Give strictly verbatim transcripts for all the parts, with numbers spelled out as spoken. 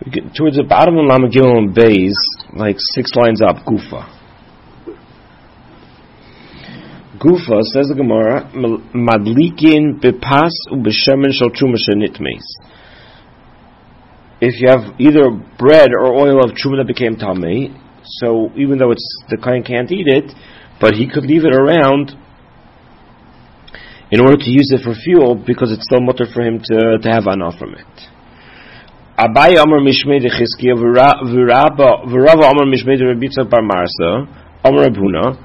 Towards the bottom of Lama Gimel and Beis, like six lines up, Gufa. Gufa, says the Gemara, Madlikin bepas ubeshemen shel truma shenitmeis. If you have either bread or oil of truma that became tamei, so even though it's the kohen can't eat it, but he could leave it around in order to use it for fuel because it's still mutter for him to, to have anah from it. Abai Amar Mishmei de Chizkiya V'Rava Amar Mishmei de Rabbi Yitzchak Bar Marsa Amar Abuna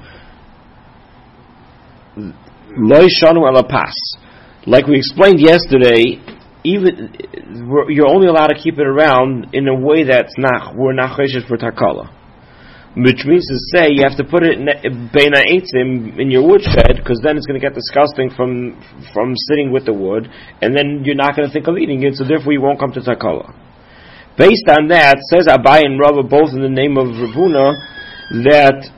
Loi Shanu Ela Pas. Like we explained yesterday, even you're only allowed to keep it around in a way that's not we're not choshesh for takala, which means to say you have to put it beina eitzim in your woodshed, because then it's going to get disgusting from from sitting with the wood, and then you're not going to think of eating it, so therefore you won't come to takala. Based on that, says Abai and Rava both in the name of Ravuna that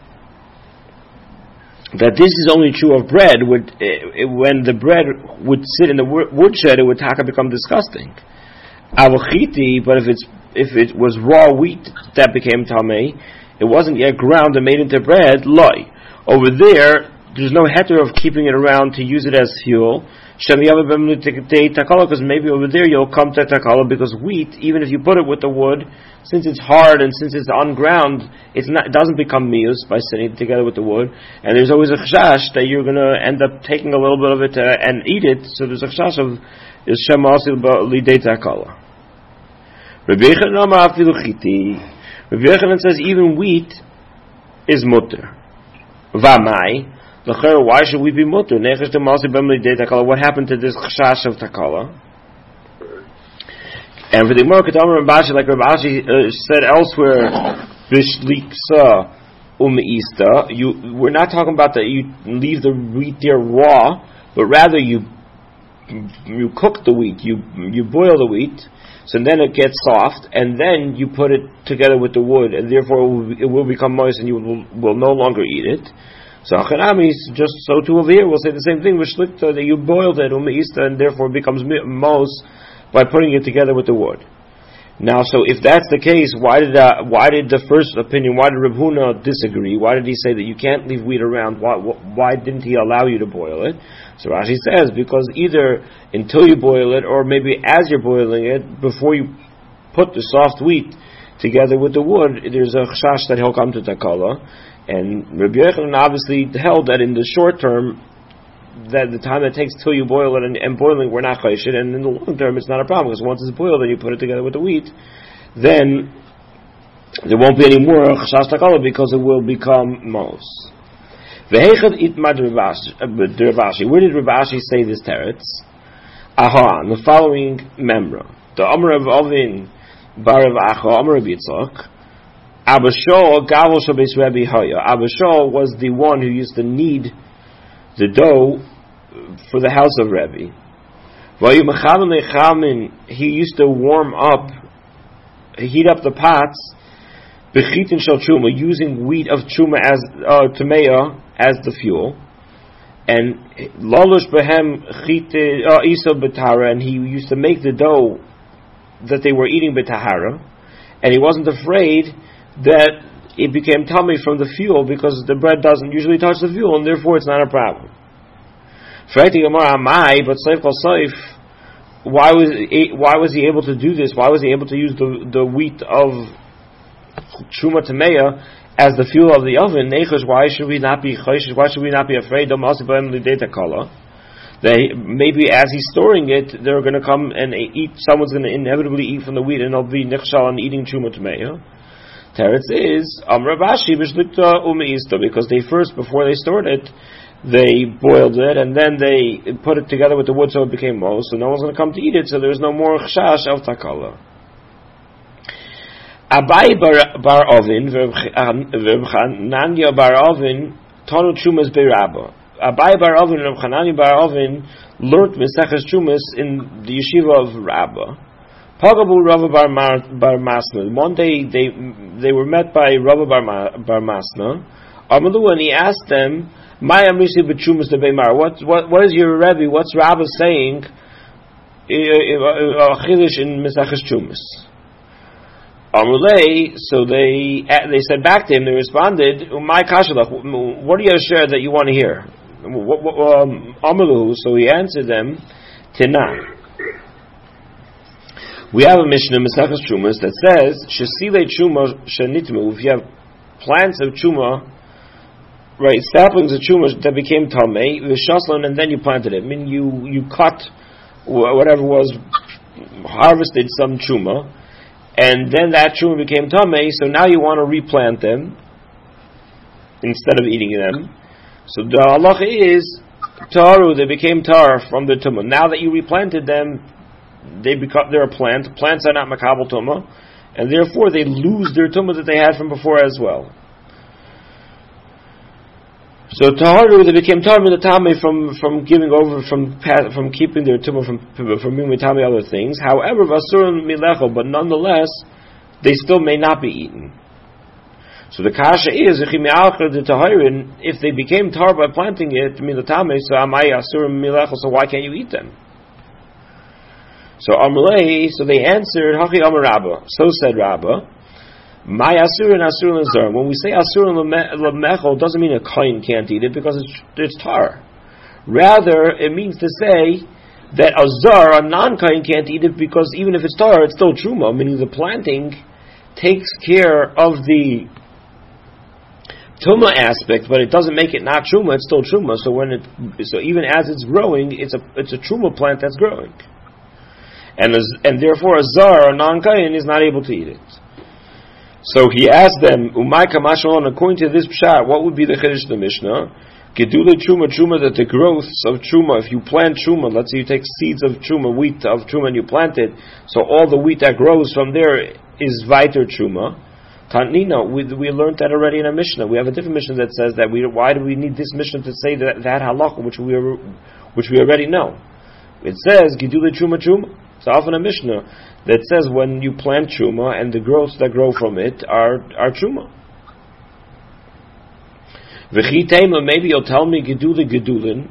that this is only true of bread. Would it, when the bread would sit in the woodshed, it would taka become disgusting. Avachiti, but if it's if it was raw wheat that became tamei, it wasn't yet ground and made into bread, loy. Over there, there's no heter of keeping it around to use it as fuel. Because maybe over there you'll come to takala, because wheat, even if you put it with the wood, since it's hard and since it's on ground, it's not, it doesn't become mius by sitting together with the wood. And there's always a chashash that you're going to end up taking a little bit of it uh, and eat it. So there's a chashash of Shem Asil Lidei Takala. Rabbi Yochanan says even wheat is mutter. Vamai, why should we be mutter? What happened to this chashash of takala? And for the Gemara, Rabashi, like Rabashi uh, said elsewhere, bishliksa umeista. You, we're not talking about that you leave the wheat there raw, but rather you you cook the wheat, you you boil the wheat. So then it gets soft, and then you put it together with the wood, and therefore it will, it will become moist, and you will, will no longer eat it. So Achanami, just so too over here, we'll say the same thing with shlikta, that you boiled it, umeista, and therefore it becomes moist by putting it together with the wood. Now, so if that's the case, why did uh, why did the first opinion, why did Reb Huna disagree? Why did he say that you can't leave wheat around? Why, why didn't he allow you to boil it? So Rashi says, because either until you boil it, or maybe as you're boiling it, before you put the soft wheat together with the wood, there's a chashash that he'll come to takala. And Rabbi Yochanan obviously held that in the short term, that the time it takes till you boil it and, and boiling, we're not chayshit, and in the long term it's not a problem, because once it's boiled and you put it together with the wheat, then there won't be any more chashash takala, because it will become mos. Vehechad itmad Ravashi. Where did Ravashi say this teretz? Aha, the following memra. The Amar of Ovin bar of Acha, Amar of Yitzchak. Abashol Gavel Shabes Rabbi Haya. Abashol was the one who used to knead the dough for the house of Rebbe. He used to warm up, heat up the pots, bechitin shel truma, using wheat of truma as uh, tameya as the fuel, and lalosh behem chite isa betara, and he used to make the dough that they were eating betahara, and he wasn't afraid that it became tummy from the fuel, because the bread doesn't usually touch the fuel, and therefore it's not a problem. But Seif Kol Seif, why was he, why was he able to do this? Why was he able to use the the wheat of Truma Tameya as the fuel of the oven? Why should we not be Why should we not be afraid? They, maybe as he's storing it, they're going to come and eat. Someone's going to inevitably eat from the wheat, and they'll be nichshal on eating Truma Tameya. Teretz is Am Ravashi b'shlikta umeista, because they first, before they stored it, they boiled it and then they put it together with the wood so it became mos. So no one's going to come to eat it. So there's no more chashash of takala. Abai bar, bar Ovin v'Chananya bar Ovin tonu chumas be'Rabba. Abai bar Ovin and Chananya bar Ovin learned Meseches Chumas in the yeshiva of Rabbah. Pagabu Rava bar, bar Masna. One day they they were met by Rava bar, bar Masna. Amalu, and he asked them, "My amisi b'chumas de beimar. What what what is your Rebbe? What's Rava saying? Chilish in Meseches Chumas." Amrulei, so they they said back to him, they responded, "My kashalach, what are you share that you want to hear?" Um, Amrulu, so he answered them, Tena. We have a Mishnah, Mesachas Chumas, that says, Shesile Chuma Shanitmu, if you have plants of Chuma, right, saplings of Chuma that became Tamei, Vishaslan, and then you planted it. I mean, you, you cut whatever was, harvested some Chuma, and then that Chuma became Tamei, so now you want to replant them, instead of eating them. So the halacha is, Taharu, they became tar from the Tumah. Now that you replanted them, they become, they're a plant. Plants are not makabel Tumah, and therefore they lose their Tumah that they had from before as well. So Taharu, they became tar min the Tameh from, from giving over, from from keeping their Tumah from, from being Tameh other things. However, Vasurim Milecho, but nonetheless, they still may not be eaten. So the kasha is, if they became tar by planting it, so why can't you eat them? So Amrulei, so they answered, Hachi Amar Rabba. So said Rabba, My asur and asur l'zar. When we say asur l'mechol, doesn't mean a kohen can't eat it because it's, it's tar. Rather, it means to say that a zar, a non-kohen, can't eat it because even if it's tar, it's still truma, meaning the planting takes care of the Tuma aspect, but it doesn't make it not truma. It's still truma. So when it, so even as it's growing, it's a it's a truma plant that's growing, and as, and therefore a zar, a non-kayin, is not able to eat it. So he asked them, "Umay kamashon." According to this pshat, what would be the chiddush of the Mishnah? Gedule truma truma, that the growths of truma, if you plant truma, let's say you take seeds of truma, wheat of truma, and you plant it, so all the wheat that grows from there is viter truma. Tanina, we we learned that already in a Mishnah. We have a different Mishnah that says that we. Why do we need this Mishnah to say that that halacha, which we are, which we already know? It says gidule truma truma. It's often a Mishnah that says when you plant truma and the growths that grow from it are are truma. V'chitema, maybe you'll tell me gidule gedulin.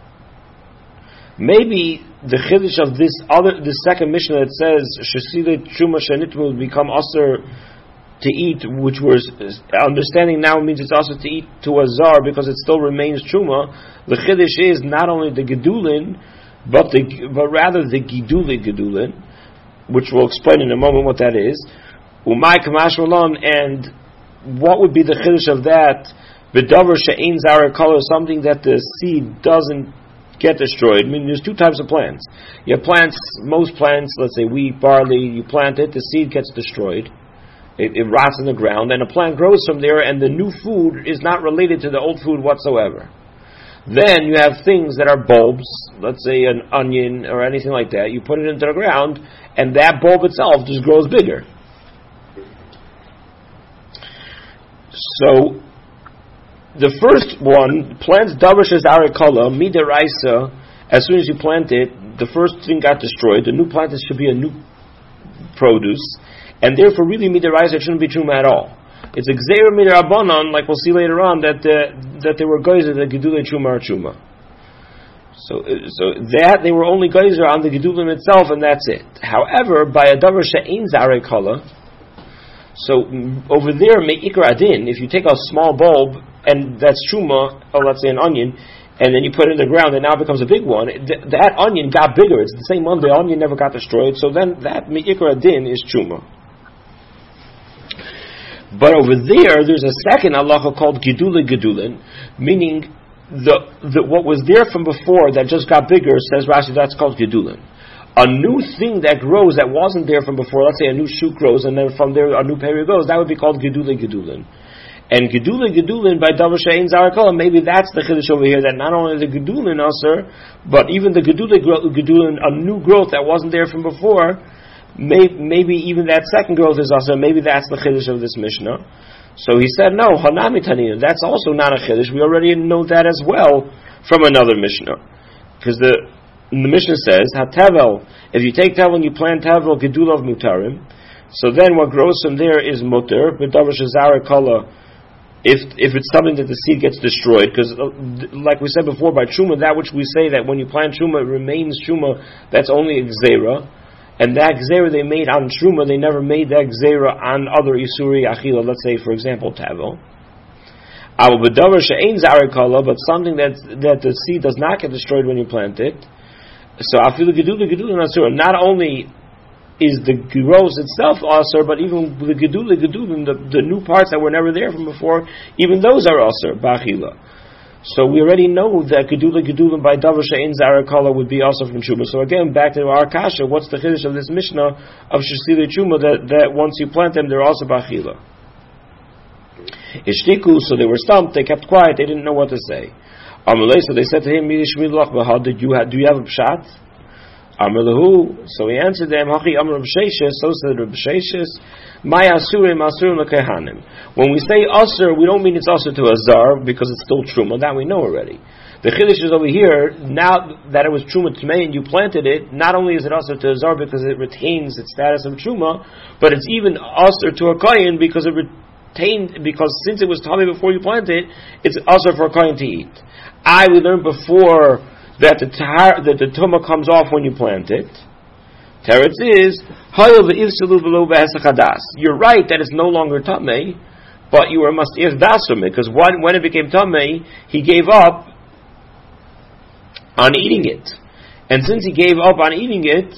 Maybe the chiddush of this other, the second Mishnah that says shesile truma shanit will become aser to eat, which we're understanding now means it's also to eat to a zar because it still remains truma. The chiddush is not only the gedulin, but the but rather the gidule gedulin, which we'll explain in a moment what that is. Umay kamash malon, and what would be the chiddush of that? B'davar she'ein zara color, something that the seed doesn't get destroyed. I mean, there's two types of plants. You have plants, most plants, let's say wheat, barley, you plant it, the seed gets destroyed. It, it rots in the ground, and a plant grows from there, and the new food is not related to the old food whatsoever. Then you have things that are bulbs, let's say an onion or anything like that. You put it into the ground, and that bulb itself just grows bigger. So, the first one, plants davar shezarikala, midaraisa, as soon as you plant it, the first thing got destroyed. The new plant should be a new produce, and therefore really midaraisa shouldn't be truma at all. It's a gzeira midarabanan, like we'll see later on, that uh, that there were geyser that gedulei truma or truma. So, so that they were only geyser on the gedulim itself, and that's it. However, by a davar she'ein zarikala, so over there, me'ikar adin, if you take a small bulb, and that's truma, or let's say an onion, and then you put it in the ground, and now it becomes a big one, th- that onion got bigger. It's the same one, the onion never got destroyed, so then that me'ikar adin is truma. But over there, there's a second halacha called gidule gedulin, meaning the, the what was there from before that just got bigger, says Rashi, that's called gedulin. A new thing that grows that wasn't there from before, let's say a new shoot grows, and then from there a new peri goes, that would be called gidule gedulin. And gedule gedulin by davar she'ein zarikala, maybe that's the chiddush over here, that not only the gedulin aser, but even the gedule gedulin, a new growth that wasn't there from before, Maybe, maybe even that second growth is also, maybe that's the chiddush of this Mishnah. So he said, no, hanami tanina, that's also not a chiddush. We already know that as well from another Mishnah. Because the, the Mishnah says, ha-tevel, if you take tevel and you plant tevel, gedulav mutarim, so then what grows from there is mutar, b'davar shezara kala, if if it's something that the seed gets destroyed, because uh, like we said before, by truma, that which we say that when you plant truma, it remains truma, that's only a gzeira. and that gzera they made on truma, they never made that gzera on other isuri achila. Let's say, for example, tavo. But something that that the seed does not get destroyed when you plant it. So afilu gedula gedula nasur. Not only is the growth itself asur, but even the gedula gedula, the, the new parts that were never there from before, even those are asur ba'achila. So we already know that gedula gedula by davar she'ein zara kala would be asur from truma. So again, back to our kasha, what's the chiddush of this mishnah of shesila truma that that once you plant them, they're also ba'achila. Ishtiku, so they were stumped, they kept quiet, they didn't know what to say. Amalei, so they said to him, did you have, do you have a pshat? Amalahu, so he answered them, Hachi Amar Reb Sheshes, so said Reb Sheshes, My Asurim Asurim Lekehanim. When we say Asur, we don't mean it's Asur to Azar, because it's still Truma, that we know already. The Chiddush is over here, now that it was Truma Tmei and you planted it, not only is it Asur to Azar because it retains its status of Truma, but it's even Asur to a Kohen because it retains because since it was tummy before you plant it, it's also for a kohen to eat. I we learned before that the tar, that the tumah comes off when you plant it. Teretz is you're right that it's no longer tummy, but you were must if dasum because when when it became tummy, he gave up on eating it, and since he gave up on eating it.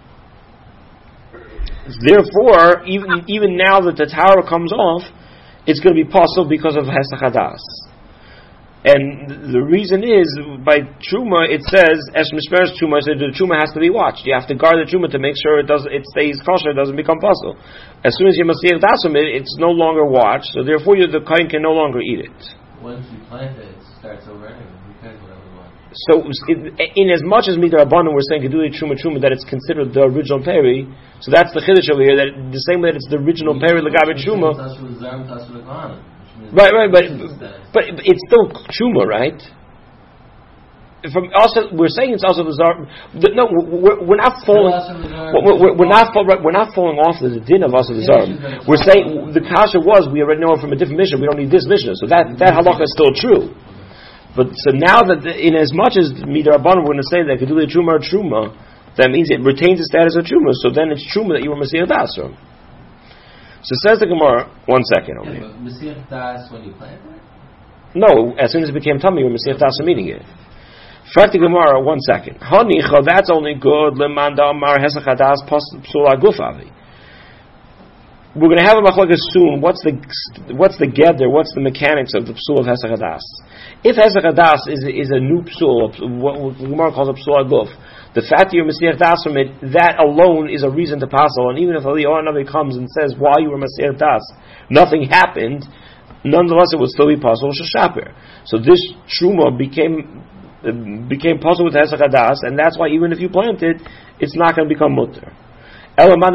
Therefore, even even now that the tower comes off, it's going to be possible because of Hesach Hadas. And the reason is, by Truma, it says, Esh Mishmeres Truma, so the Truma has to be watched. You have to guard the Truma to make sure it does it stays kosher, it doesn't become puzzle. As soon as you Masir Dasum it, it's no longer watched, so therefore you, the Kohen can no longer eat it. Once you plant it, it starts over anyway. You can't do whatever you want. So, in, in as much as Midar Abana we're saying Geduli Truma Truma, that it's considered the original Peri, so that's the Chiddush over here, that the same way that it's the original Peri L'Gabe Truma. Right, right, but but it's still Truma, right? From also, we're saying it's also the Zar. No, we're, we're not falling. We're, we're, we're not we're not falling off the din of also the Zar. We're saying the kasha was we already know it from a different mission. We don't need this mission, so that that halacha is still true. But so now that the, in as much as Midar Abana we're going to say that Gedulei Truma or Truma, that means it retains the status of Truma. So then it's Truma that you were Masir Dasram. So says the Gemara, one second over yeah, here. Masir Das when you plant it? No, as soon as it became tummy, you were Masir Dasram eating it. Fact the Gemara, one second. Hanicha, that's only good. Lemanda Amar Hesach Hadas Psula Gufavi. We're going to have a machlokes soon. What's the what's the gather? What's the mechanics of the psul of Hesach Hadas? If Hesach Hadas is is a new psul, what the Gemara calls a psul aguf, the fact that you're Masir Das from it, that alone is a reason to passel. And even if Eliyahu Navi comes and says, while you were Masir Das, nothing happened, nonetheless it would still be passel shashaper. So this truma became uh, became passel with Hesach Hadas, and that's why even if you plant it, it's not going to become mutter. But according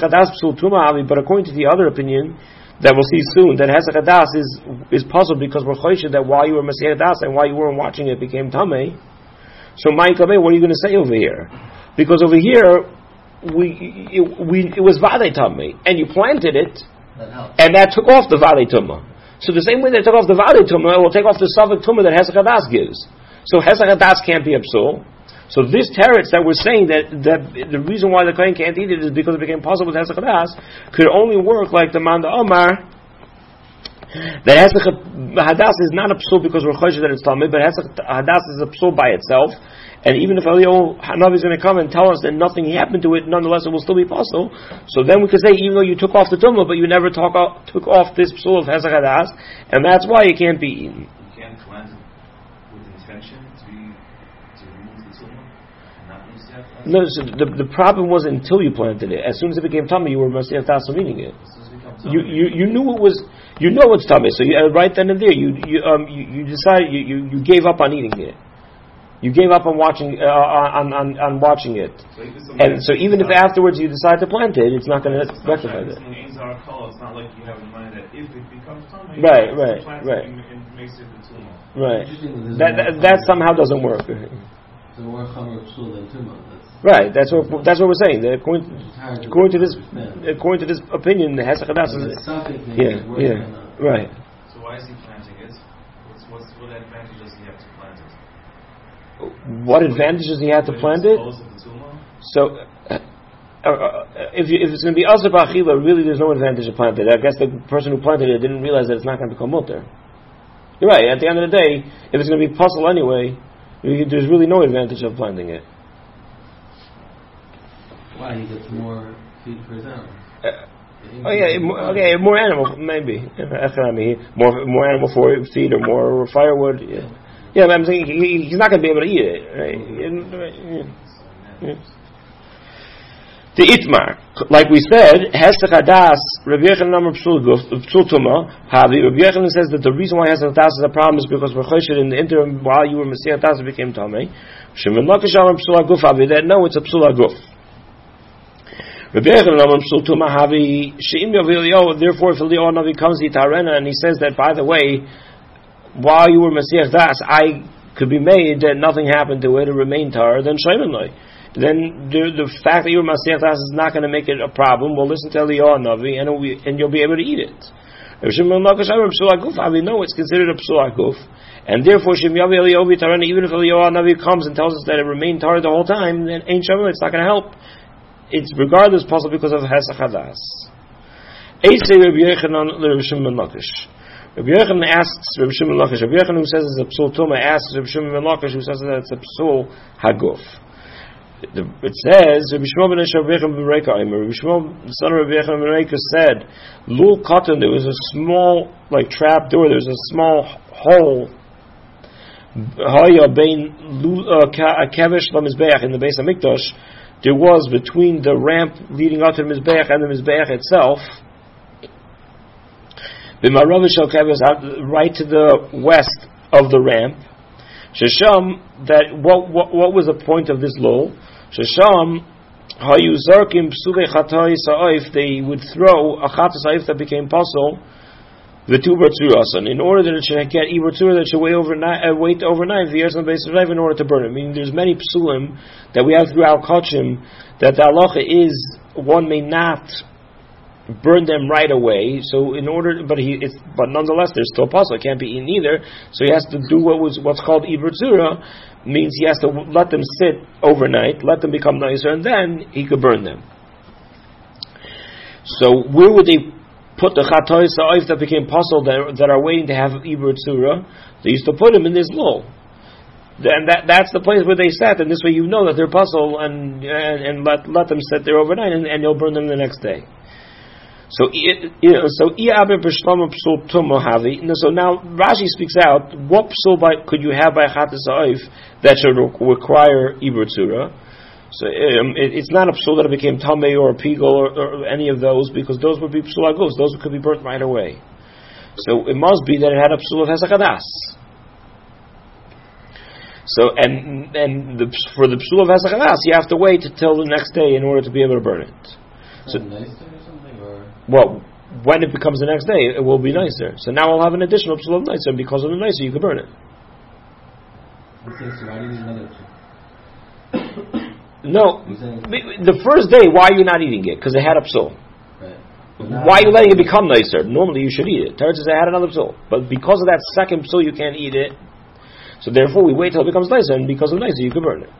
to the other opinion that we'll see soon, that Hesach Hadas is is puzzled because we're choished that while you were Masir Das and while you weren't watching it became Tameh. So Ma'in Kameh, what are you going to say over here? Because over here we it, we it was Vade Tameh and you planted it, that and that took off the Vade Tumah. So the same way they took off the Vade Tumah, it will take off the Savak Tumah that Hesach Hadas gives. So Hesach Hadas can't be a psul. So this teretz that we're saying that, that the reason why the kohen can't eat it is because it became possible with Hesach Hadas could only work like the Manda Omar that Hesach Hadas is not a psul because we're choished that it's Talmud, but Hesach Hadas is a psul by itself. And even if Eliyahu Hanavi is going to come and tell us that nothing happened to it, nonetheless it will still be possible. So then we could say even though you took off the tumah, but you never talk off, took off this psul of Hesach Hadas, and that's why it can't be eaten. You can't plant it with intention to be to remove the tumah. No, so the the problem was until you planted it. As soon as it became tummy, you were Masir Tasam eating it. You, you you knew it was you know it's tummy, so you, uh, right then and there you you um you, you decided you, you, you gave up on eating it. You gave up on watching uh, on, on on watching it, so and so even if afterwards you decide to plant it, it's not going to rectify that. It's not like you have in mind that if it becomes tummy, right, right, right, and makes it the tumah. Right. That that, that somehow doesn't work. So more chamer psul than tumah. Right, that's what that's what we're saying. That according, according to this, according to this opinion, the Hesach Hadas is yeah, yeah, right. So why is he planting it? What's, what's what advantage does he have to plant it? What advantage does he have to plant it? So, uh, uh, if, you, if it's going to be also ba'achila, really there's no advantage of planting it. I guess the person who planted it didn't realize that it's not going to become mutter. You're right. At the end of the day, if it's going to be puzzle anyway, you, there's really no advantage of planting it. Why? He gets more feed for his animals. Uh, oh yeah, more, okay, more animal maybe. More more animal for feed or more firewood. Yeah, yeah. But I'm saying he, he's not going to be able to eat it, right? Yeah. Yeah. The itmar, like we said, hesach hadas. Rabbi Yochanan number psul tuma. Havi Rabbi Yochanan says that the reason why hesach hadas is a problem is because we're choshed in the interim while you were Messiah hadas became tamei. Shemon lakish amar psul aguf havi. That no, it's a psul aguf. Rabbi Yochanan number psul tuma havi. Sheim yavilio. Therefore, if Eliyahu Navi comes to Tarena and he says that, by the way, while you were Messiah hadas, I could be made that nothing happened to it to remain tar. Then shayman loy. Then the, the fact that you're Masech Das is not going to make it a problem. We'll listen to Eliyahu Navi and, we, and you'll be able to eat it. No, it's considered a psul aguf, and therefore even if Eliyahu Navi comes and tells us that it remained tar the whole time, then ain't shavim, it's not going to help. It's regardless possible because of hesach hadas. Rabbi Yochanan asks Rabbi Shimon Lakish. Rabbi Yochanan who says it's a psul tuma asks Rabbi Shimon Lakish who says that it's a psul haguf. It says, Rabbi Shmuel ben Shavrechem ben Reika, Rabbi Shmuel, the son of Rabbi Yechon ben Reika, said, Lul Katan, there was a small, like, trap door, there was a small hole, Haya bein Kavesh la Mizbeach, in the base of Mikdash, there was between the ramp leading up to the Mizbeach and the Mizbeach itself, B'maravish al Kavesh, right to the west of the ramp, Shesham, that, what, what, what was the point of this lull? Shesham, hayuzarkim psule chatay sa'if, they would throw a chatay sa'if that became puzzle, the two bertzurasan, in order that it should get ibertzura that should wait overnight, uh, wait overnight, the years on the base of life, in order to burn it. Meaning there's many psulim that we have throughout Kachim, that the halacha is, one may not burn them right away. So in order, but he, it's, but nonetheless, there's still puzzle. It can't be eaten either. So he has to do what was what's called ibertzura, means he has to let them sit overnight, let them become nicer, and then he could burn them. So where would they put the chatoy sa'if that became puzzle that, that are waiting to have ibertzura? They used to put them in this lull. And that that's the place where they sat, and this way you know that they're puzzle, and and, and let let them sit there overnight, and, and you'll burn them the next day. So, so so now Rashi speaks out. What psul by, could you have by chatei sa'if that should require ibertzura? So um, it, it's not a psul that it became tamei or a pigol or, or any of those, because those would be psul agos. Those could be burnt right away. So it must be that it had a psul of hesach hadas. So and and the, for the psul of hesach hadas, you have to wait until the next day in order to be able to burn it. So. Well, when it becomes the next day, it will be nicer. So now we'll have an additional psul of nicer, and because of the nicer, you can burn it. No, the first day, why are you not eating it? Because it had a psul. Right. Why are you letting it become nicer? Normally, you should eat it. Teretz says it had another psul, but because of that second psul, you can't eat it. So therefore, we wait till it becomes nicer, and because of nicer, you can burn it.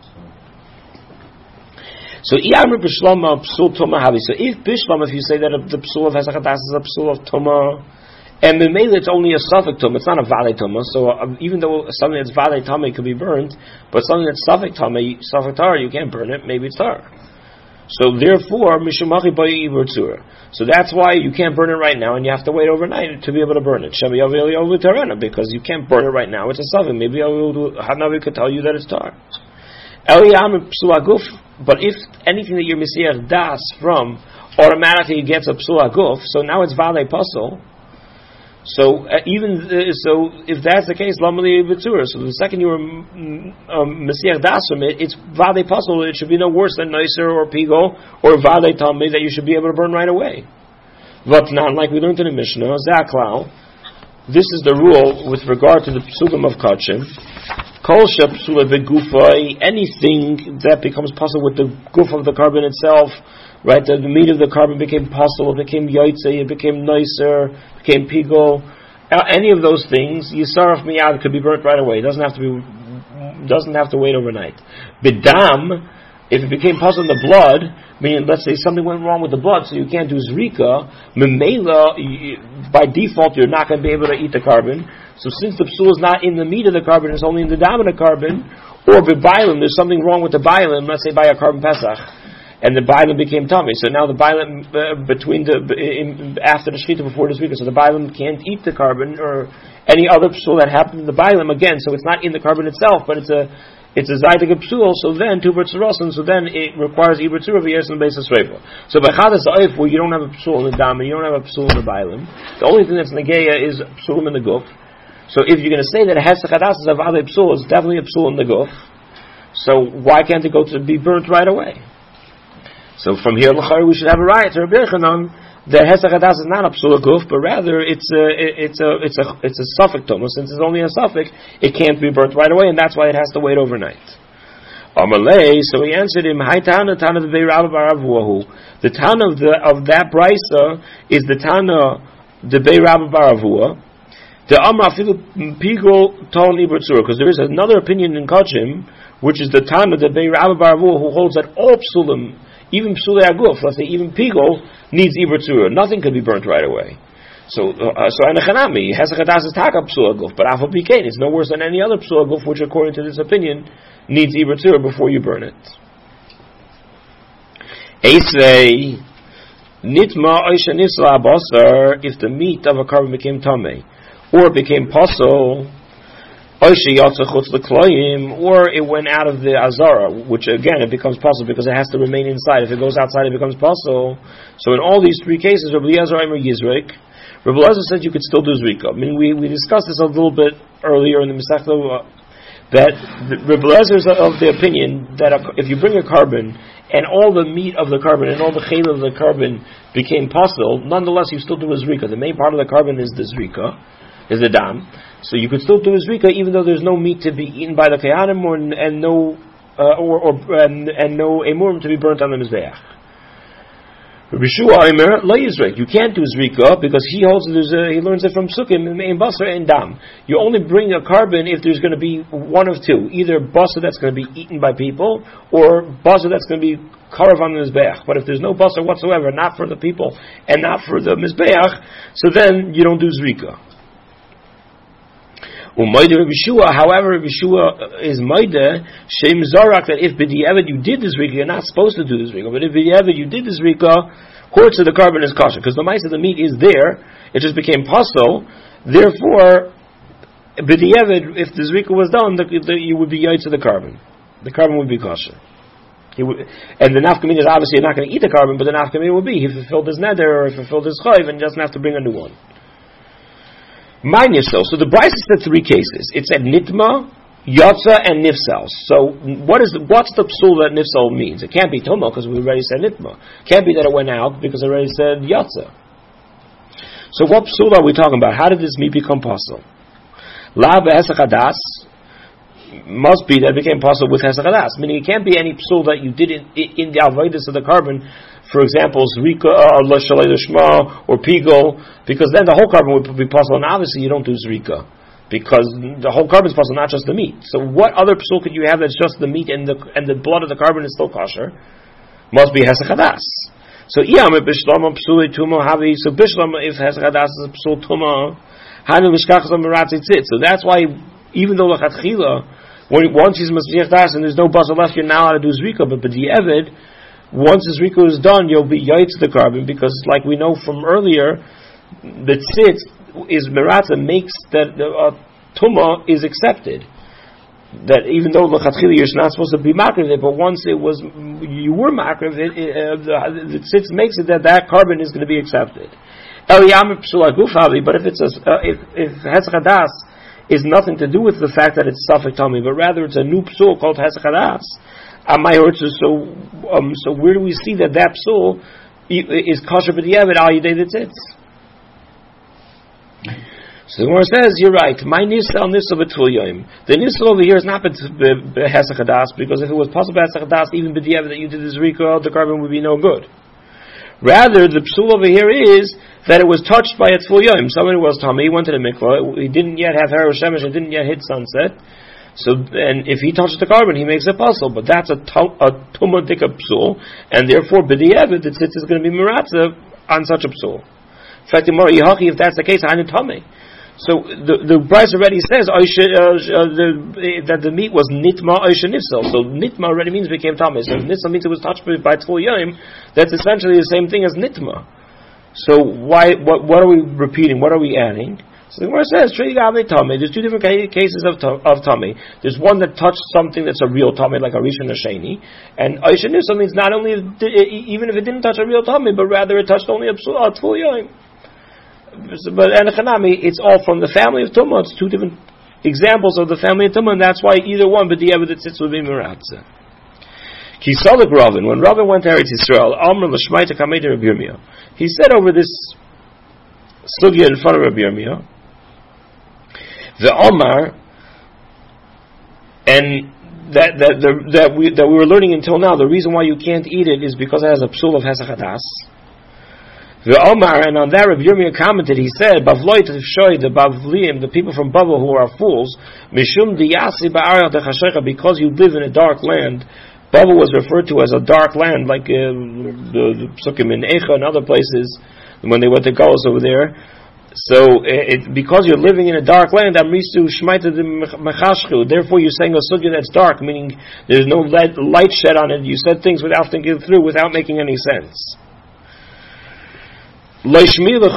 So, so if Bishlam, if you say that the psul of hesach hadas is a psul of tuma, and Memele it's only a suffix tuma, it's not a vale tuma. So uh, even though something that's vale tama could be burned, but something that's suffix tama, suffix tar, you can't burn it. Maybe it's tar. So therefore, mishumachi bayi ibertzura. So that's why you can't burn it right now, and you have to wait overnight to be able to burn it. Because you can't burn it right now. It's a suffix. Maybe Hanavi could tell you that it's tar. Eliyam psul aguf. But if anything that you're Messiah das from automatically gets a psul aguf, so now it's vale puzzle. So uh, even uh, so, if that's the case, lamali b'tzura. So the second you were um, Messiah das from it, it's vale puzzle. It should be no worse than nicer or pigo or vale tamei that you should be able to burn right away. But not like we learned in the Mishnah, zaklau. This is the rule with regard to the psulim of kachim. Kol shapsula begufay, anything that becomes puzzle with the goof of the carbon itself, right? The, the meat of the carbon became puzzle, it became yaitze, it became nicer, became pigo. Uh, any of those things, yisaraf miyad, could be burnt right away. It doesn't have to be, doesn't have to wait overnight. Bidam, If it became puzzle in the blood, meaning let's say something went wrong with the blood, so you can't do zrika, memela, by default you're not going to be able to eat the carbon. So since the psul is not in the meat of the carbon, it's only in the dam of the carbon, or b'bailim, there's something wrong with the bailim, let's say by a carbon pesach, and the bailim became tummy. So now the bailim uh, between the in, after the shechita before the zrika, so the bailim can't eat the carbon or any other psul that happened in the bailim again. So it's not in the carbon itself, but it's a It's a zaydik psul, so then two bertzerosim, so then it requires ibertzur of years on the basis of revo. So by chadas oif, where you don't have a psul in the dam, and you don't have a psul in the bailim, the only thing that's negeya is psulim in the guf. So if you're going to say that hesach hadas is a vade psul, it's definitely a psul in the guf. So why can't it go to be burnt right away? So from here, l'chari, we should have a right to Rabbi Yochanan that hesach hadas is not a psul guf, but rather it's a it's a it's a it's a suffix tuma. Since it's only a suffix, it can't be burnt right away, and that's why it has to wait overnight. Amalei, so he answered him, Hai Tana, Tana the Beirav Baravuahu. The Tana of the of that brisa is the Tana the Beirav Baravua. The Amra Filu Pigol Ton Ibertzur, because there is another opinion in Kachim, which is the Tana the Beirav Baravua, who holds that all psulim, even psulei aguf, let's say even pigol, needs ibertzura. Nothing could be burnt right away. So, uh, so anachanami hesach hadas is taka psul aguf, but afal pikein is no worse than any other psul aguf, which according to this opinion needs ibertzura before you burn it. Eisvei nitma oisha nisla basar, if the meat of a carbon became tamei or became pasul, or it went out of the azara, which again it becomes possible because it has to remain inside. If it goes outside, it becomes possible. So in all these three cases, Rabbi Eliezer Eimer Yizrik, Rabbi Eliezer said you could still do zrika. I mean, we, we discussed this a little bit earlier in the Masechta uh, that Rabbi Eliezer is of the opinion that a, if you bring a carbon and all the meat of the carbon and all the chayla of the carbon became possible, nonetheless you still do a zrika. The main part of the carbon is the zrika, is the dam. So you could still do a zrika even though there's no meat to be eaten by the kayanim or and no uh, or, or and, and no emurim to be burnt on the mizbeach. Rabbi Shua Aimer lo yizrek. You can't do zrika because he holds it. A, he learns it from sukkim in basar and dam. You only bring a carbon if there's going to be one of two: either basar that's going to be eaten by people, or basar that's going to be karav on the mizbeach. But if there's no basar whatsoever, not for the people and not for the mizbeach, so then you don't do zrika. However, Rabbi Shua is Maida, Shem Zarak, that if b'di'evet you did this rika, you're not supposed to do this rika, but if b'di'evet you did this rika, quartz of the carbon is kosher, because the mice of the meat is there, it just became pasul, therefore, b'di'evet, if the rika was done, the, the, you would be yaitz of the carbon. The carbon would be kosher. He would, and the nafkamin is obviously you're not going to eat the carbon, but the nafkamin would be, he fulfilled his neder, or he fulfilled his chayv, and doesn't have to bring a new one. Mine yourself. So the Bryce said three cases. It said nitma, yotza, and nifsal. So what is the, what's the psul that nifsal means? It can't be tuma because we already said nitma. Can't be that it went out because I already said yotza. So what psul are we talking about? How did this meat become pasul? La behesach hadas must be that it became pasul with hesach hadas. Meaning it can't be any psul that you did in, in the avodas of the carbon. For example, zrika or l'shalei l'shma or pigol, because then the whole carbon would be possible, and obviously you don't do zrika because the whole carbon is possible, not just the meat. So what other psul could you have that's just the meat and the and the blood of the carbon is still kosher? Must be hesach hadas. So iyam b'shlam psulei tuma havi. So b'shlam if hesach hadas is a psul tuma, hanu mishkachas amiratzit. So that's why even though l'chatchila, when once he's masriach das and there's no basar left, you're now allowed to do zrika, but b'di'evid, once the zrika is done, you'll be yaitz the carbon, because like we know from earlier, the tzitz is meratza makes that the uh, tumah is accepted. That even though l'chatchila you're not supposed to be makriv it, but once it was you were makriv it, it uh, the, the tzitz makes it that that carbon is going to be accepted. Eliyam psul agufavi, but if it's a, uh, if if hesach hadas is nothing to do with the fact that it's suffix tummy, but rather it's a new psul called hesach hadas. So, um, so where do we see that that psul is kosher b'di'evet al yidei the tzitz? So the Gemara says, you're right. My nisal nisal b'tul yoyim. The nisal over here is not b'hesach hadas, because if it was possible b'hesach hadas, even b'di'evet that you did this rika, the carbon would be no good. Rather, the psul over here is that it was touched by a tul yoyim. Somebody was tummy, he went to the mikvah, he didn't yet have hair shemesh, it didn't yet hit sunset. So, and if he touches the carbon, he makes a puzzle, but that's a, tu- a tumah dika psul, and therefore, b'di'evet, the tzitz is going to be miratza on such a psul. In fact, if that's the case, hainu tamei. So the the price already says uh, uh, the, that the meat was nitma oisha nifsel. So nitma already means became tamei. So nitma means it was touched by tful yom. That's essentially the same thing as nitma. So why? What? What are we repeating? What are we adding? So the Gemara says, there's two different cases of of tummy. There's one that touched something that's a real tummy, like a rishon hasheni, and oisha nifsel means not only even if it didn't touch a real tummy, but rather it touched only a tful yom. But and Chanami, it's all from the family of Tumah. It's two different examples of the family of Tumah, and that's why either one, but the evidence sits would be Miratza. Kisalik Ravin, when Ravin went to Eretz Yisrael, Amr l'shmaita kamei Rabbi Yirmiyah, he said over this sugya in front of Rabbi Yirmiyah, the Omar, and that that the, that we that we were learning until now, the reason why you can't eat it is because it has a psul of Hesach Hadas. The Omar, and on that Rabbi Yirmiyah commented, he said, Bavloi Tifshoi, the Bavliim, the people from Babel who are fools, Mishum Diyasi Ba'arach Dechashecha, because you live in a dark land. Babel was referred to as a dark land, like uh, the, the Psukim in Eicha and other places, when they went to Galus over there. So, it, because you're living in a dark land, Amrisu Shmaita Mechashchu, therefore you're saying a sugya that's dark, meaning there's no light shed on it, you said things without thinking it through, without making any sense. Didn't you hear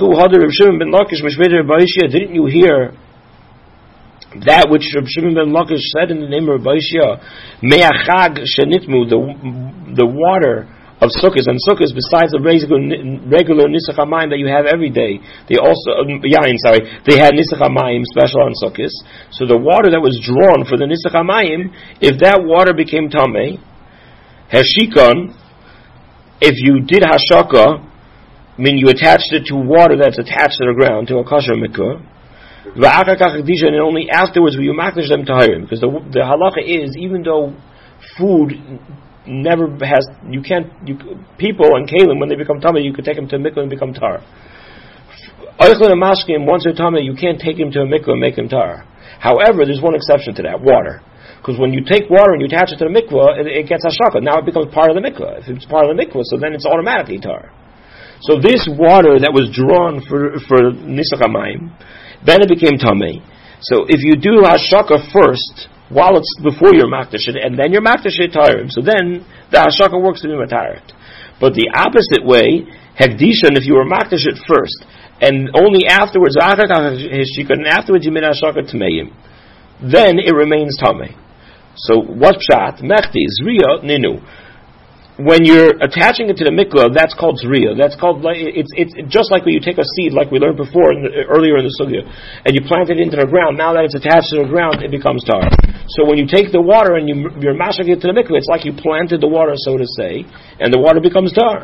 that which Reb Shimon ben Lakish said in the name of Rabbi Ishia? Me'achag shenitmu, the the water of sukkahs, and sukkahs besides the regular, regular nisach hamayim that you have every day, they also um, yain, sorry, they had nisach hamayim special on sukkahs. So the water that was drawn for the nisach hamayim, if that water became tamei, hashikon, if you did hashaka, I mean, you attached it to water that's attached to the ground, to a kosher mikvah, and only afterwards will you makdash them tahirim. Because the, the halacha is, even though food never has, you can't, you, people and kalim, when they become tamei, you could take them to a mikvah and become tar. Oichlin and mashkim, once they're tamei, you can't take them to a mikvah and make them tar. However, there's one exception to that, water. Because when you take water and you attach it to the mikvah, it, it gets hashaka. Now it becomes part of the mikvah. If it's part of the mikvah, so then it's automatically tar. So this water that was drawn for for nisach hamayim, then it became tamei. So if you do hashaka first, while it's before your makdash, and then your makdash tayirim, so then the hashaka works to be matarit. But the opposite way, hekdishan, if you were makdash it first, and only afterwards, and afterwards you made hashaka tameim, then it remains tamei. So what pshat? Mechti, zriya, ninu. When you're attaching it to the mikvah, that's called zriya. That's called, it's it's just like when you take a seed, like we learned before in the, earlier in the sugya, and you plant it into the ground. Now that it's attached to the ground, it becomes tar. So when you take the water and you, you're mashing it to the mikvah, it's like you planted the water, so to say, and the water becomes tar.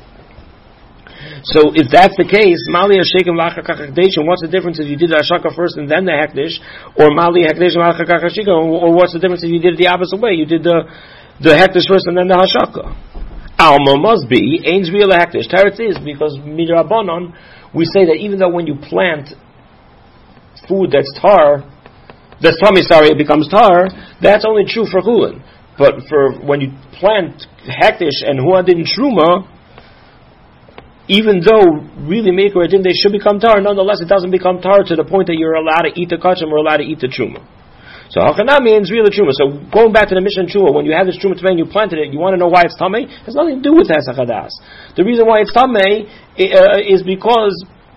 So if that's the case, mali hashekim v'achakachakdeshim, what's the difference if you did the hashaka first and then the hekdesh, or mali hekdeshim v'achakachashika, or what's the difference if you did it the opposite way? You did the The hekdesh first and then the hashaka. Alma must be ain't real hekdesh. Teretz is because midrabanon we say that even though when you plant food that's tar, that's tummy, sorry, it becomes tar. That's only true for chulin. But for when you plant hekdesh and huadin truma, even though really make or didn't, they should become tar. Nonetheless, it doesn't become tar to the point that you're allowed to eat the kachim or allowed to eat the truma. So Hachanami means real truma. So going back to the Mishnah Truma, when you have this truma tamei and you planted it, you want to know why it's tamei? It has nothing to do with Hesach Hadas. The reason why it's tamei uh, is because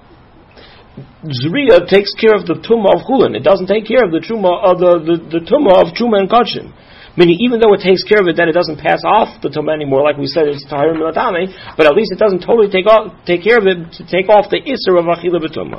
Zriya takes care of the tumah of chulin. It doesn't take care of the truma of the the, the tumah of truma and kachim. Meaning, even though it takes care of it, then it doesn't pass off the tumah anymore. Like we said, it's tahirim milatame. But at least it doesn't totally take off take care of it to take off the isser of achila b'tumah.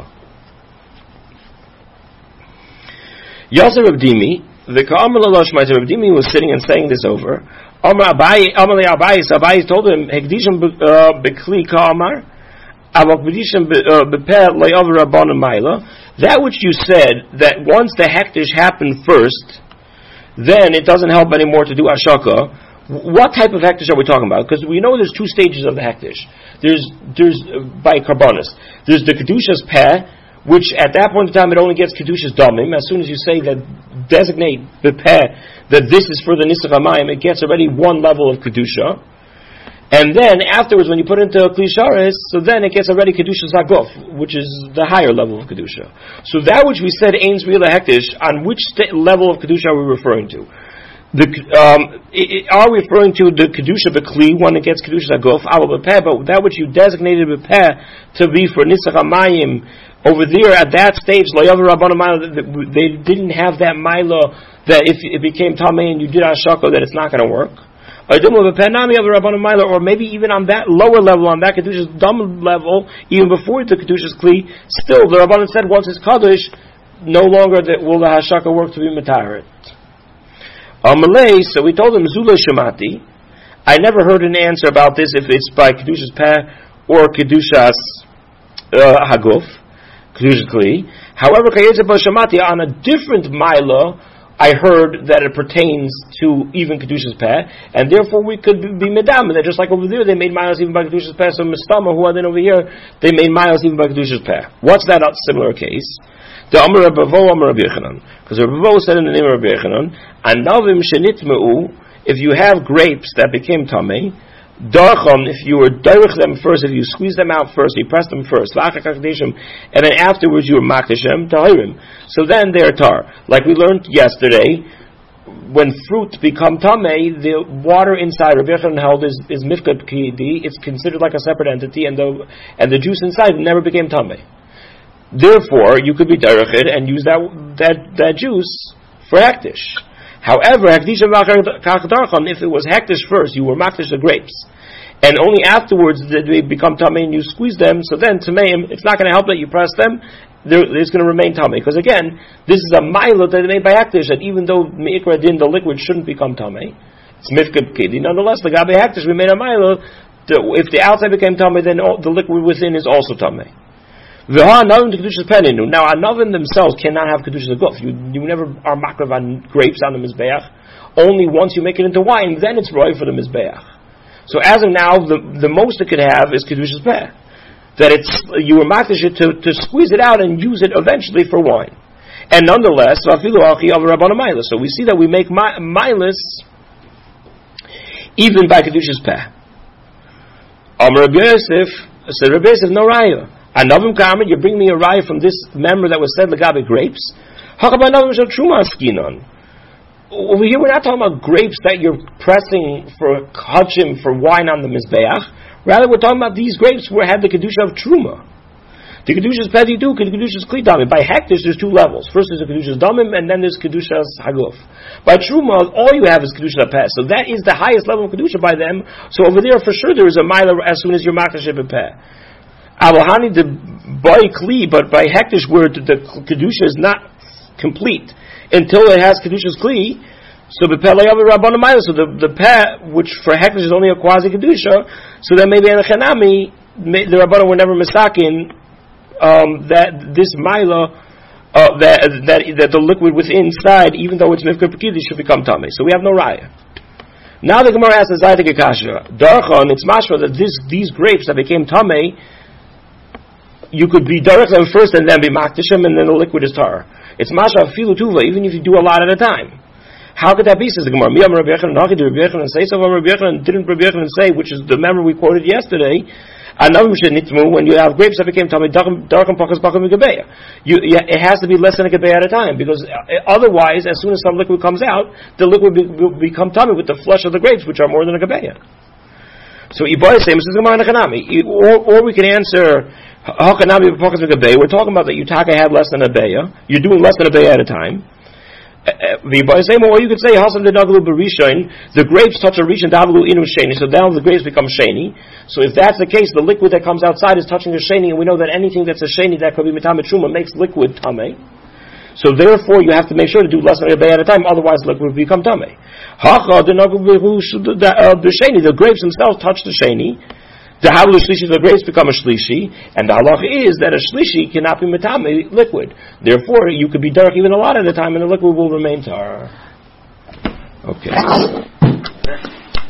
Yosef Abdimi, the Ka'amar Laloshmait Abdimi was sitting and saying this over. Amar Abai, Amar Abai, Abai told him, Hekdisham Bekli Ka'amar, Avak Bedisham Bepeh Le'av Rabban Maila. That which you said, that once the hektish happened first, then it doesn't help anymore to do Ashaka. What type of hektish are we talking about? Because we know there's two stages of the hektish. There's, there's, uh, by Karbonis. There's the Kedushas Peh, which at that point in time it only gets Kedushas Damim. As soon as you say that, designate Bepeh, that this is for the Nisach HaMayim, it gets already one level of Kedusha. And then afterwards, when you put it into Kli Sharis, so then it gets already Kedushas HaGuf, which is the higher level of Kedusha. So that which we said, Ein Zriila Hektish, on which st- level of Kedusha are we referring to? The, um, it, it, are we referring to the Kedusha B'Kli, when it gets Kedushas HaGuf, Al B'Peh, but that which you designated B'Peh to be for Nisach HaMayim, over there at that stage, they didn't have that Mila that if it became Tameh and you did Ashako that it's not going to work. Or maybe even on that lower level, on that Kedusha's Dam level, even before the Kedusha's Kli, still the Rabbanan said once it's Kaddish, no longer that will the Hashaka work to be Matarit. Amalei, so we told him, Zula Shemati. I never heard an answer about this if it's by Kedusha's Peh or Kedusha's uh, Haguf. However, on a different Mila, I heard that it pertains to even Kedusha's Peh, and therefore we could be Medam. That just like over there, they made miles even by Kedusha's Peh, so Mistama, who are then over here, they made miles even by Kedusha's Peh. What's that similar case? The Amar Rabavo, Amar Rabbi Yechanan. Because Rabavo said in the name of Rabbi Yechanan, Anavim Shenitmeu, if you have grapes that became Tameh, Darcham, if you were direct them first, if you squeeze them out first, you press them first, and then afterwards you were makdeshem tahirim. So then they're tar. Like we learned yesterday, when fruit become tamei, the water inside Rabbi Yechanan held is is mifkat kidi. It's considered like a separate entity, and the and the juice inside never became tamei. Therefore, you could be direct and use that that that juice for hektish. However, if it was hektish first, you were makdish the grapes, and only afterwards did they become tamei and you squeeze them, so then tameim, it's not going to help that you press them, it's going to remain tamei. Because again, this is a mila that they made by hektish, that even though meikra din, the liquid shouldn't become tamei, it's mifkad kidi. Nonetheless, the gabe hektish, we made a mila, if the outside became tamei, then all, the liquid within is also tamei. Now, Anavim themselves cannot have Kedushas HaGuf. You, you never are makrav on grapes on the Mizbeach. Only once you make it into wine, then it's roy for the Mizbeach. So as of now, the, the most it could have is Kedushas Peh. That it's, you were makdish it to, to squeeze it out and use it eventually for wine. And nonetheless, so we see that we make milas even by Kedushas Peh. Amar Rabbi Yosef, said Rabbi Yosef, no raya. Anavim Karmid, you bring me a raya from this member that was said legabe grapes. Hakabanavim shel truma skinon. Over here, we're not talking about grapes that you're pressing for kachim for wine on the mizbeach. Rather, we're talking about these grapes where had the kedusha of truma. The kedusha's pedi do, kedusha's kli damim. By hektish, there's two levels. First, there's the kedusha's damim, and then there's kedusha's haguf. By truma, all you have is kedusha peh. So that is the highest level of kedusha by them. So over there, for sure, there is a mila as soon as you're makdash peh. Alohani the by kli, but by hektish where the, the kedusha is not complete until it has kedusha's kli. So the so the the peh, which for hektish is only a quasi kedusha. So then maybe in the chanami the rabbanon were never misakin um, that this mila uh, that that that the liquid within inside, even though it's mifkar pekidi, should become tamei. So we have no raya. Now the Gemara asks the Zaydik Akasha, Darchon, it's mashma that this these grapes that became tamei, you could be direct them first and then be makdishim and then the liquid is tar. It's masha filu tuva, even if you do a lot at a time. How could that be, says the Gemara? Miyam Rabbi Yechanan, Haki did Rabbi Yechanan say so? Rabbi Yechanan didn't Rabbi Yechanan say, which is the memory we quoted yesterday, Anavim shenitmu, when you have grapes that became tamei, darkam pakas pakam gebeya. It has to be less than a gebeya at a time, because otherwise, as soon as some liquid comes out, the liquid will become tamei with the flesh of the grapes, which are more than a gebeya. So Ibai says, or, or we can answer, we're talking about that Yutaka had less than a beya. You're doing less than a beya at a time. Or you could say, the grapes touch a rishon davlu inu sheni, so now the grapes become sheni. So if that's the case, the liquid that comes outside is touching a sheni, and we know that anything that's a sheni that could be mitameh truma makes liquid tameh. So therefore, you have to make sure to do less than a beya at a time, otherwise the liquid will become tameh. The grapes themselves touch the sheni. The havlu shlishi, the grapes become a shlishi, and the halacha is that a shlishi cannot be metame liquid. Therefore, you could be dark even a lot at a time, and the liquid will remain tar. Okay.